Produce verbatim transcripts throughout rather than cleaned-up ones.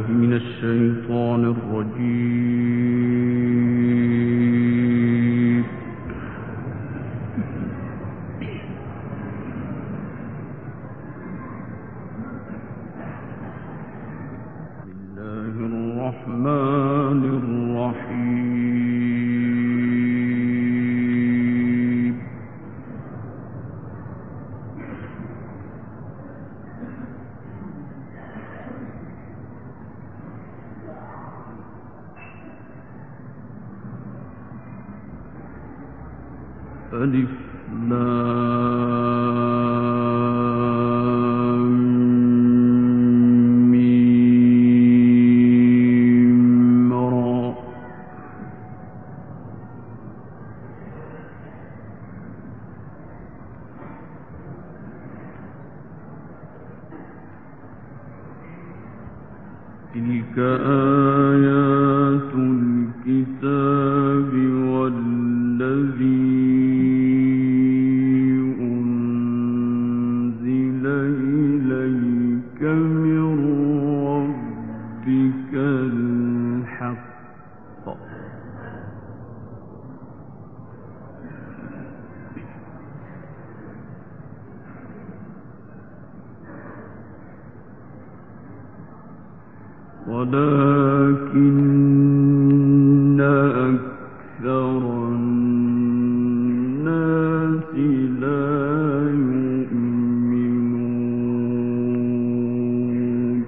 من الشيطان الرجيم. بسم الله الرحمن الرحيم. ألف لام ميم را. تلك آيات الكتاب والذي ولكن أكثر الناس لا يؤمنون.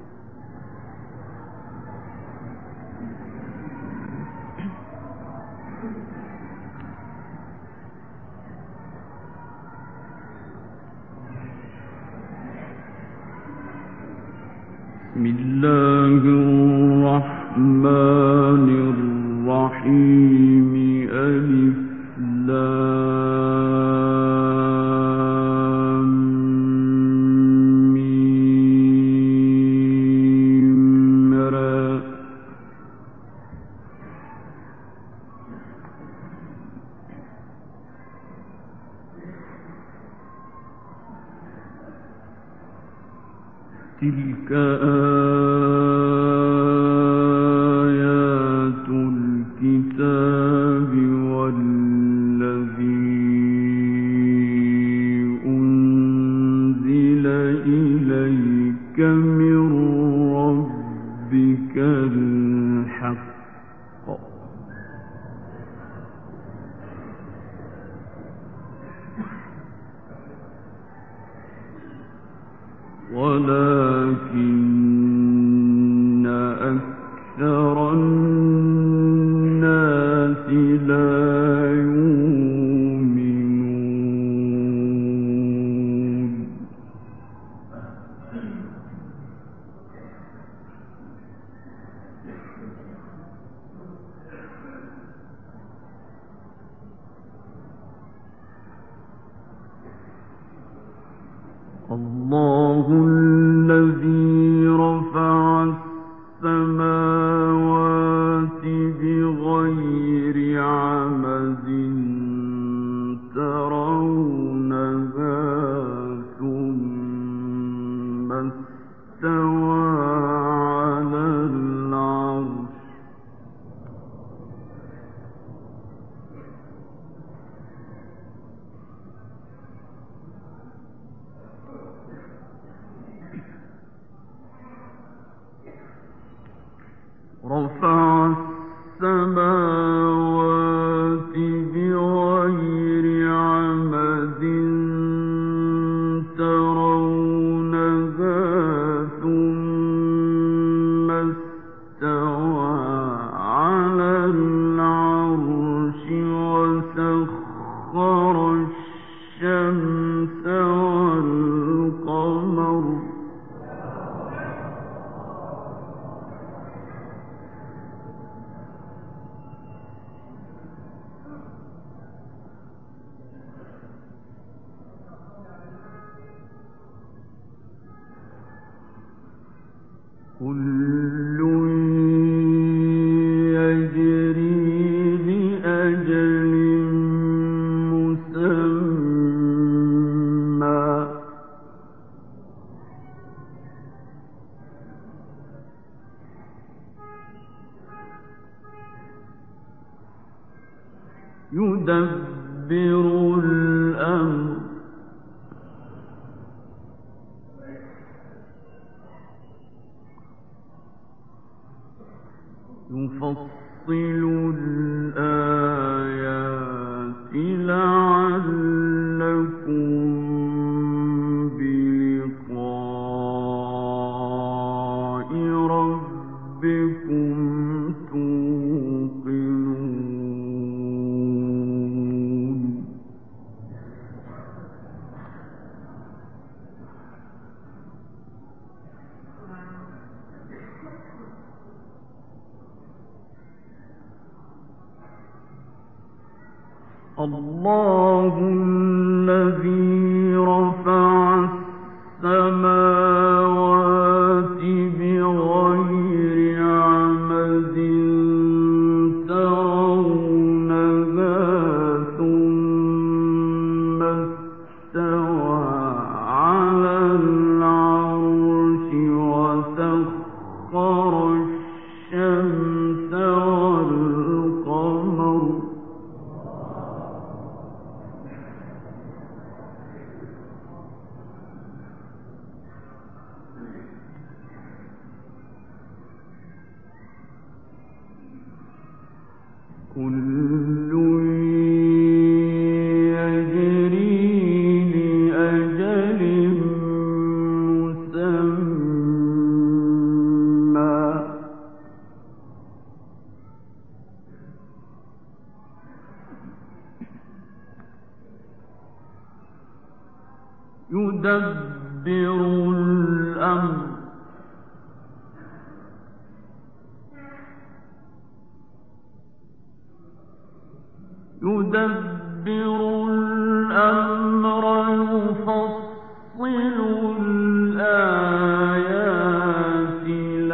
بسم الله الرحمن الرحيم. ألف لام ميم را. تلك آيات الكتاب والذي أنزل إليك من ربك الحق. ولكن أكثر الناس لا يؤمنون. الله الذي رفع السماوات بغير عمد ترونها ثم استوى على العرش. رفع السماوات بغير عمد ترونها ثم استوى على العرش وسخر الشمس والقمر. كل يجري لأجل مسمى. يدبر الأمر يفصل الآيات لعلكم بلقاء ربكم توقنون الله الذي رفع السماوات بغير عمد ترونها ثم استوى على العرش وسخر الشمس والقمر كل يجري لأجل مسمى يدبر الأمر يدبر الأمر يفصل الآيات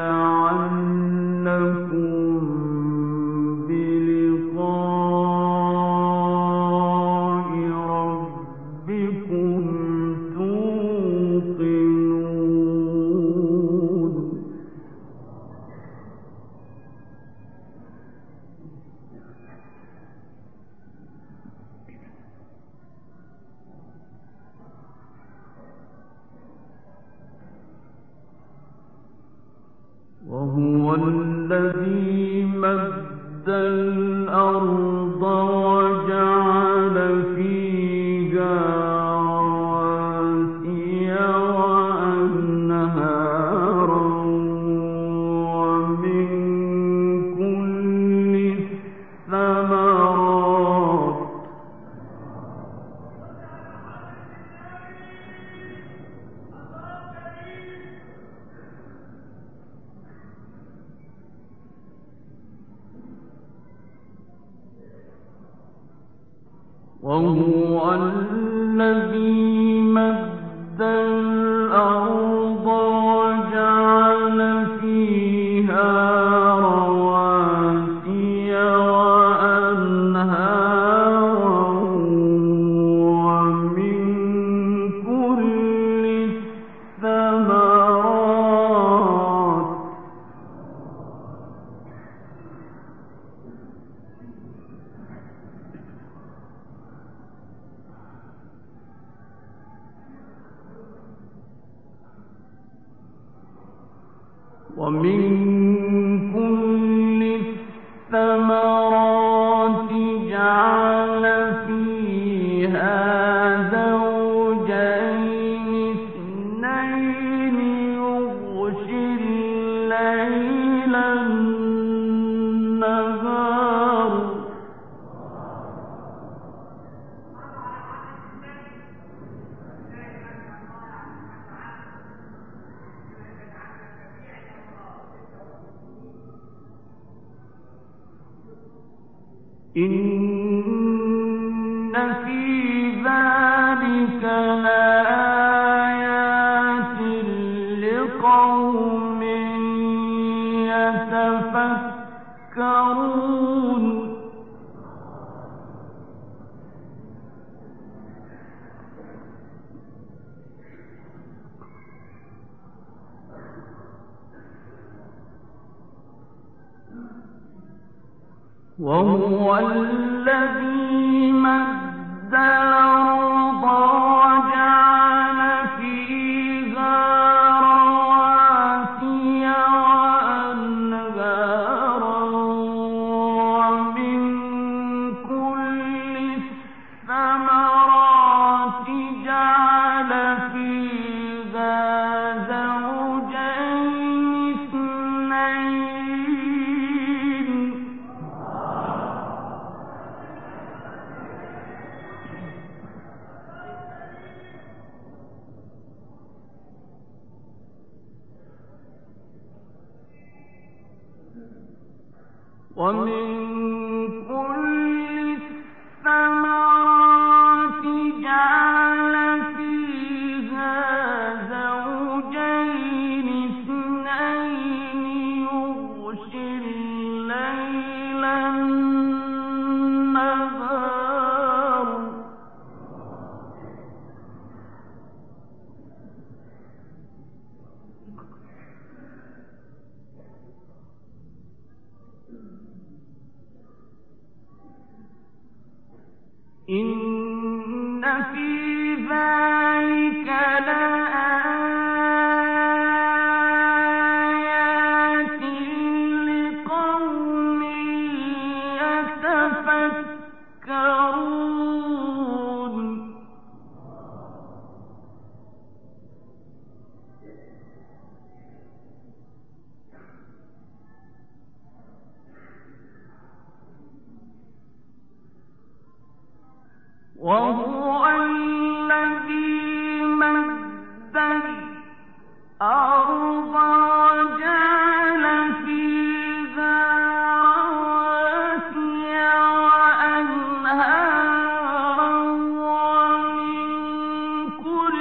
لعلكم بلقاء ربكم توقنون وهو الذي مد الأرض وجعل فيها رواسي وأنهارا ومن كل الثمرات وهو الذي مد الأرض وجعل فيها رواسي وأنهارا ومن كل الثمرات ومن كل الثمرات جعل فيها زوجين اثنين يغشي الليل النهار إن في ذلك لآيات لقوم يتفكرون وهو الذي مد الأرض وجعل فيها رواسي وأنهارا ومن كل الثمرات جعل فيها زوجين اثنين ومن كل الثمرات جعل فيها زوجين اثنين يغشي الليل النهار إن في ذلك لآيات لقوم يتفكرون وهو الذي مد الأرض وجعل فيها رواسي وأنهارا ومن كل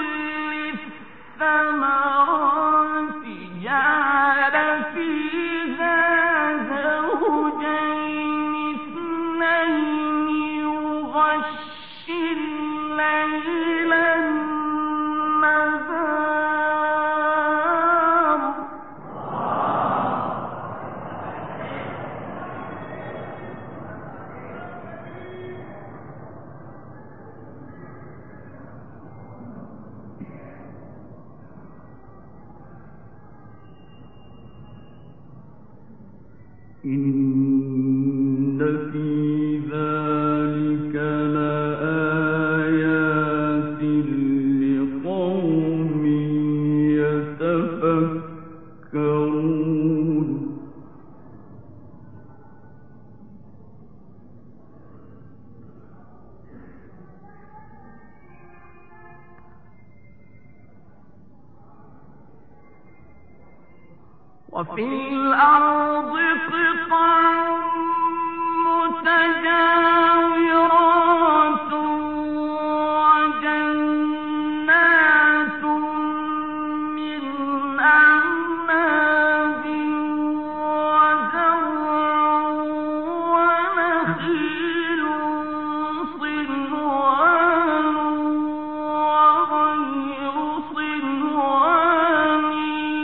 الثمرات جعل فيها زوجين اثنين يغشي الليل النهار إن في ذلك لآيات لقوم يتفكرون وفي الأرض قطع متجاورات وجنات من أعناب وزرع ونخيل صنوان وغير صنوان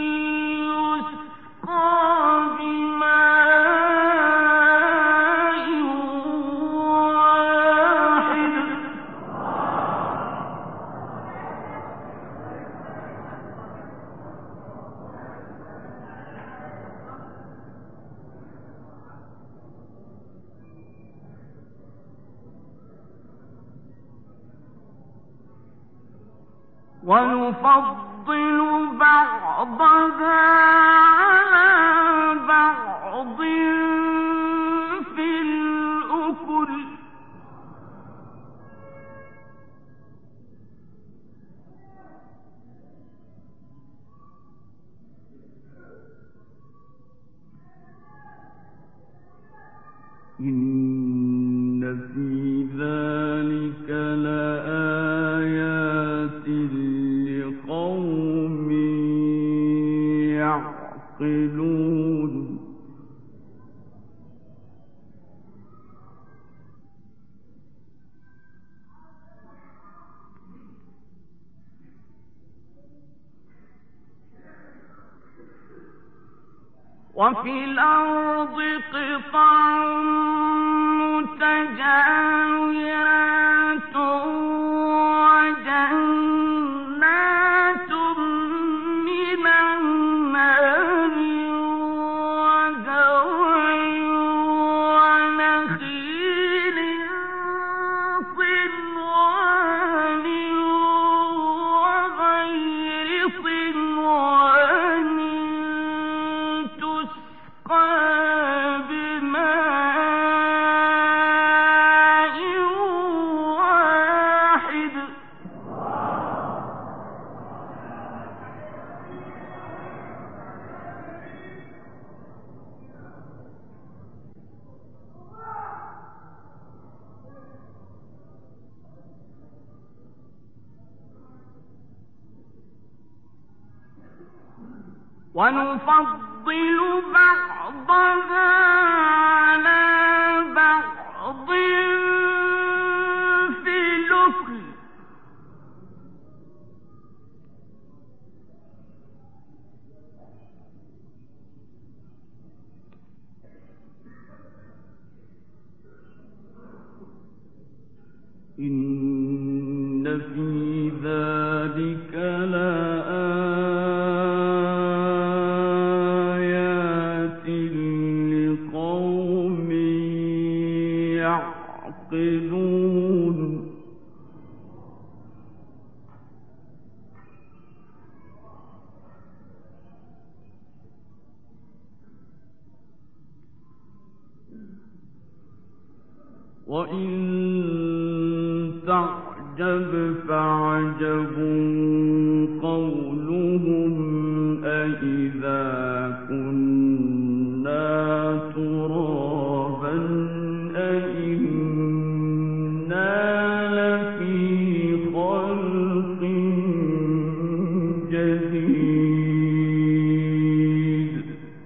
ونفضل بعضها على بعض في الأكل إن في ذلك لآيات لقوم يعقلون وفي الأرض قطع متجاورات وجنات من أعناب وزرع ونخيل صنوان وغير صنوان تسقى بماء واحد ونفضل بعضها على بعض في الأكل إن في ذلك لآيات لقوم يعقلون وإن تعجب فعجب قولهم أإذا كنا ترابا أإنا لفي خلق جديد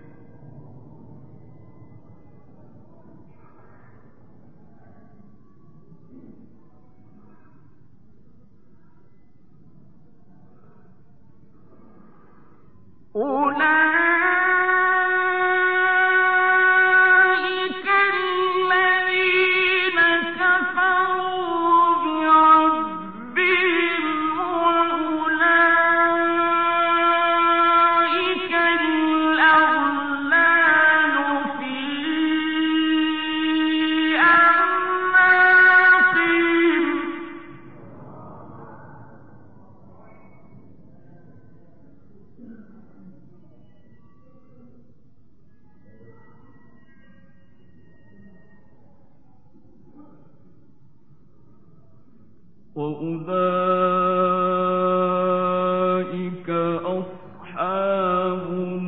أولئك الذين كفروا بربهم وأولئك الأغلال في أعناقهم وأولئك أصحاب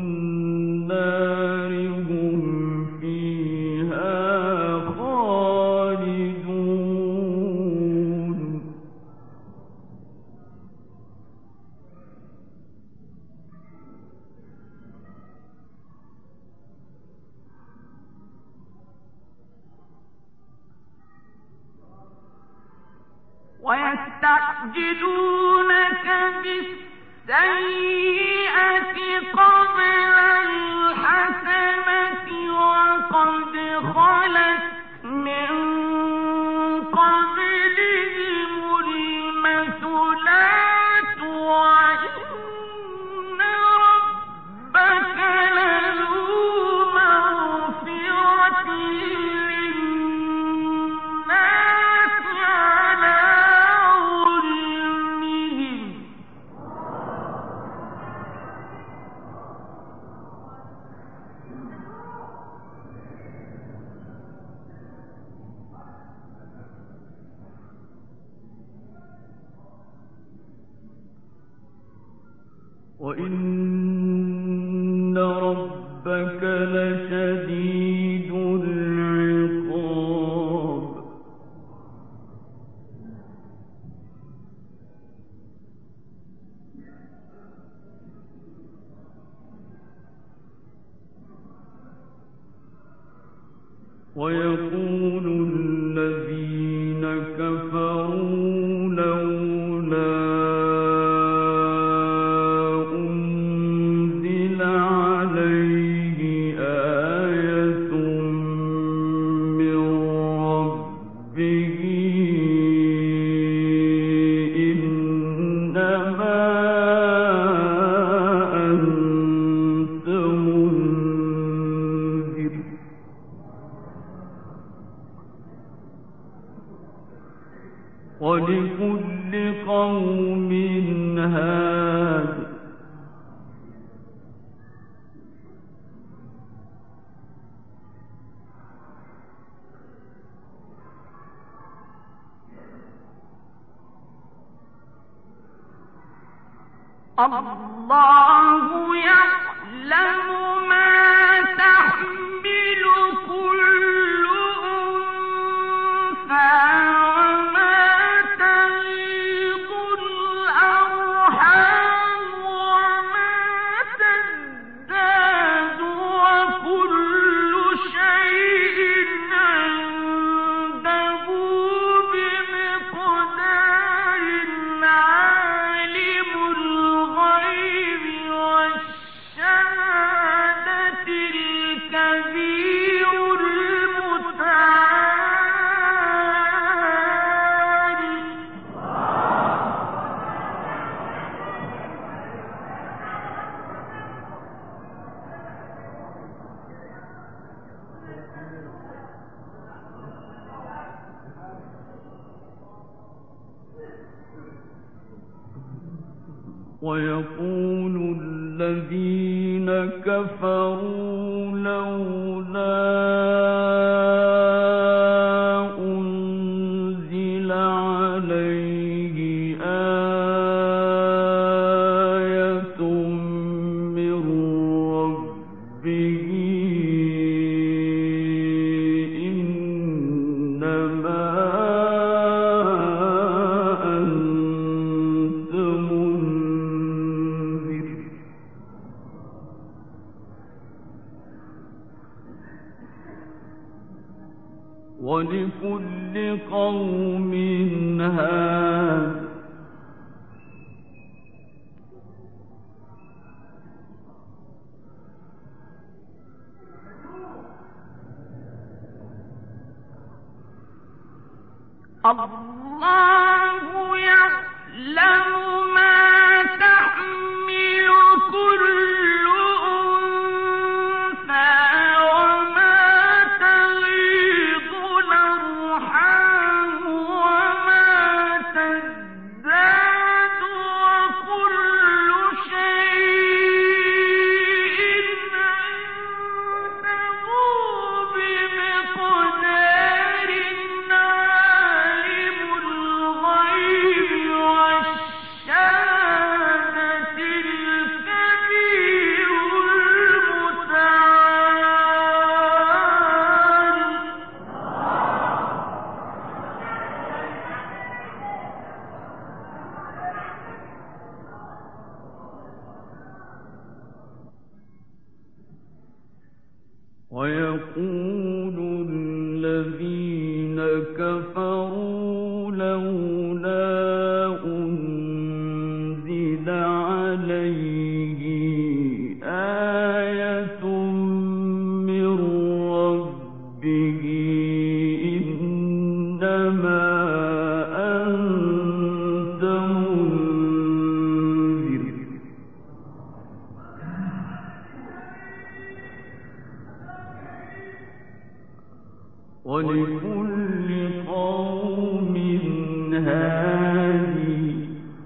النار هم فيها خالدون ويستعجلونك بالسيئة قبل الحسنة وقد خلت من قبلهم المثلات وإن ربك لذو مغفرة للناس على ظلمهم وإن ربك لشديد العقاب ويقول الذين كفروا لولا أنزل عليه الله يعلم ما تحمل كل أنثى ويقول الذين كفروا لولا أنزل عليه آية من ربه إنما ولكل قوم هاد الله يعلم ما تحمل كل ويقول الذين كفروا لولا أنزل عليه آية من ربه إنما أنت منذر ولكل قوم هادي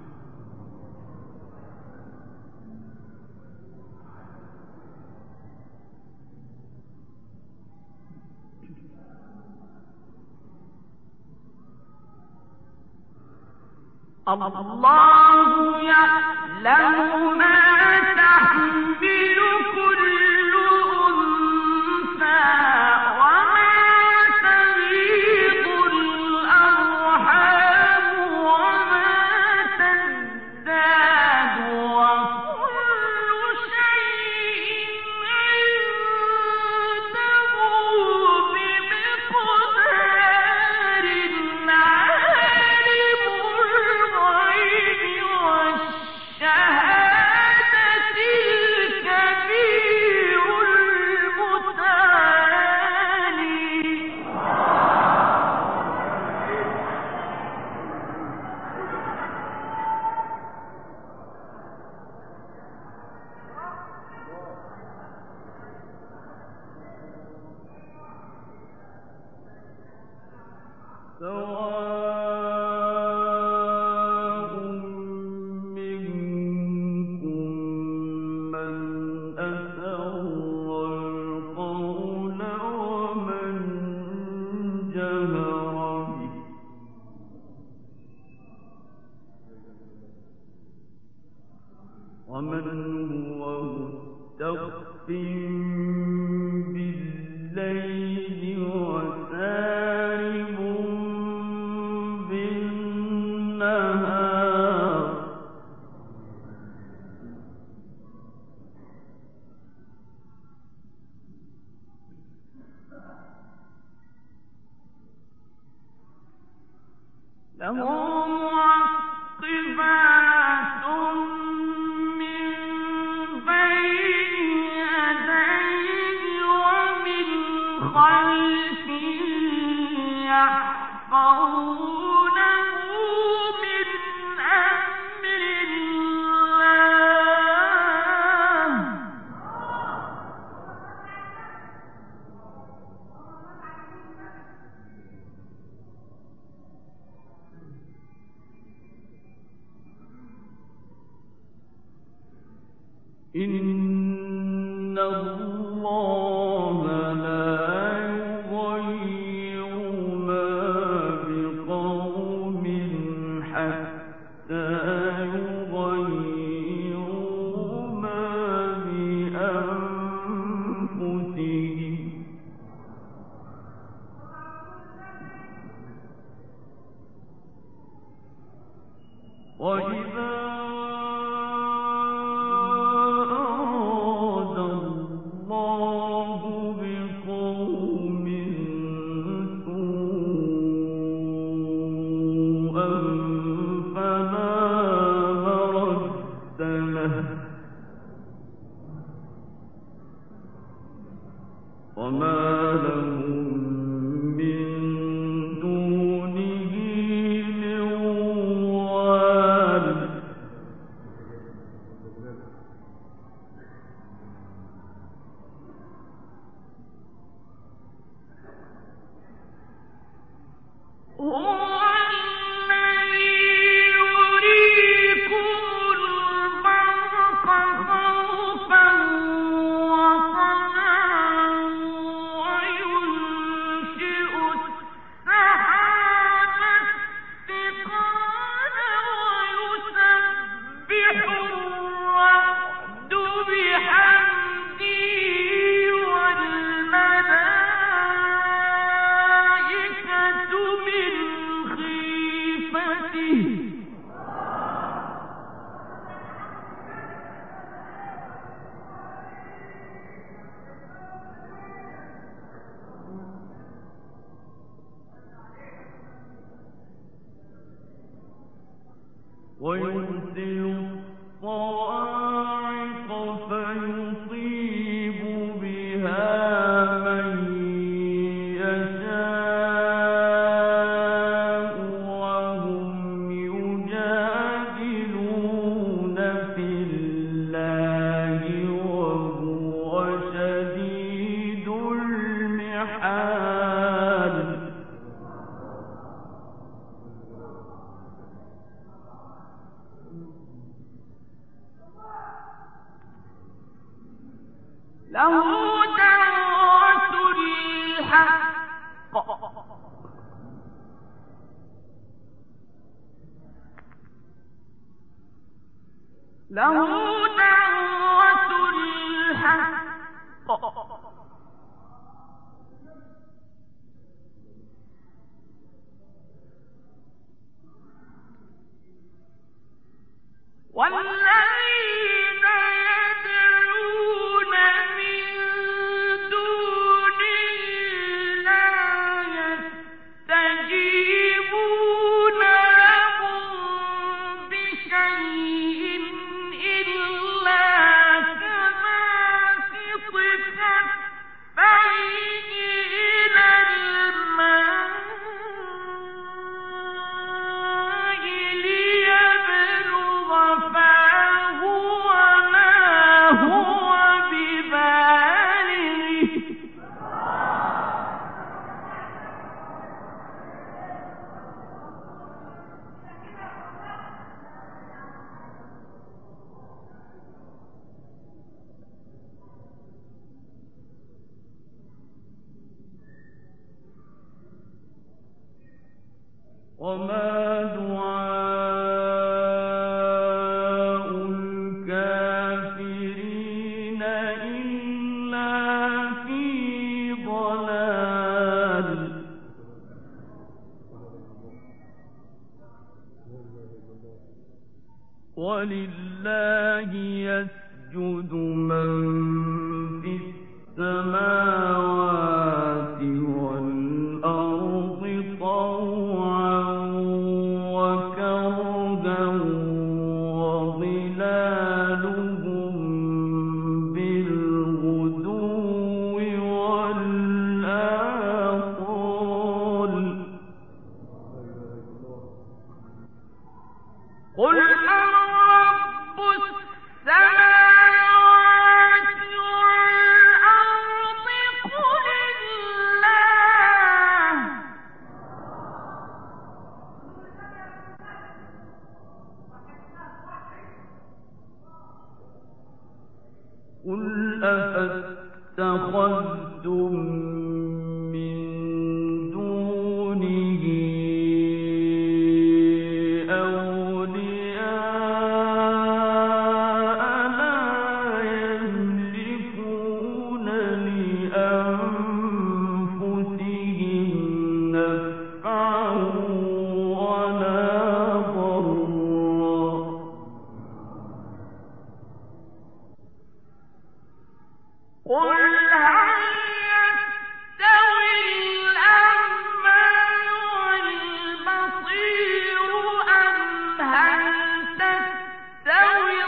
الله يعلم ما تحمل كل أنثى شهادة سخط بالليل وسارب بالنهار له معقبات من بين يديه ومن خلفه يحفظونه من أمر الله إن الله لا يغير ما بقوم حتى يغيروا ما بأنفسهم وإذا وما لهم من دونه من وال هو الذي يريكم البرق خوفا وطمعا وينشئ السحاب الثقال ويسبح الرعد بحمده والملائكة من خيفته ويرسل الصواعق فيصيب بها من يشاء وهم يجادلون في الله وهو شديد المحال له دعوة الحق له دعوة الحق والذين يدعون من دونه لا يستجيبون لهم بشيء إلا كباسط كفيه إلى الماء ليبلغ فاه وما هو ببالغه وما دعاء الكافرين ولله يسجد من في السماوات والأرض طوعا وكرها وظلالهم بالغدو والآصال قل من رب السماوات والأرض قل الله قل أفاتخذتم من دونه أولياء لا يملكون لأنفسهم نفعا ولا ضرا قل هل يستوي الأعمى والبصير أم هل تستوي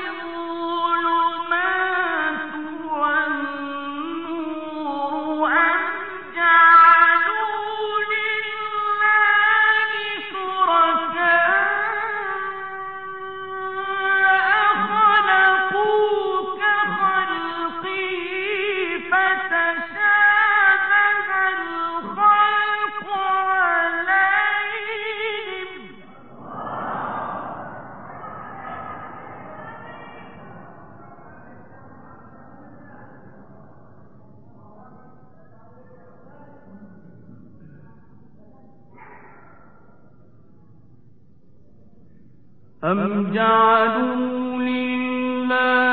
الظلمات والنور أم جعلوا لله شركاء خلقوا كخلقه فتشابه الخلق عليهم أم جعلوا لله